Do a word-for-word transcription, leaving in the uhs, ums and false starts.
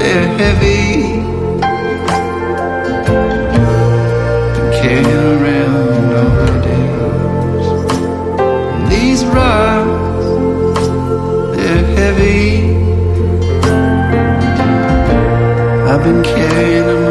they're heavy. Been carrying around all the days. And these rocks, they're heavy. I've been carrying them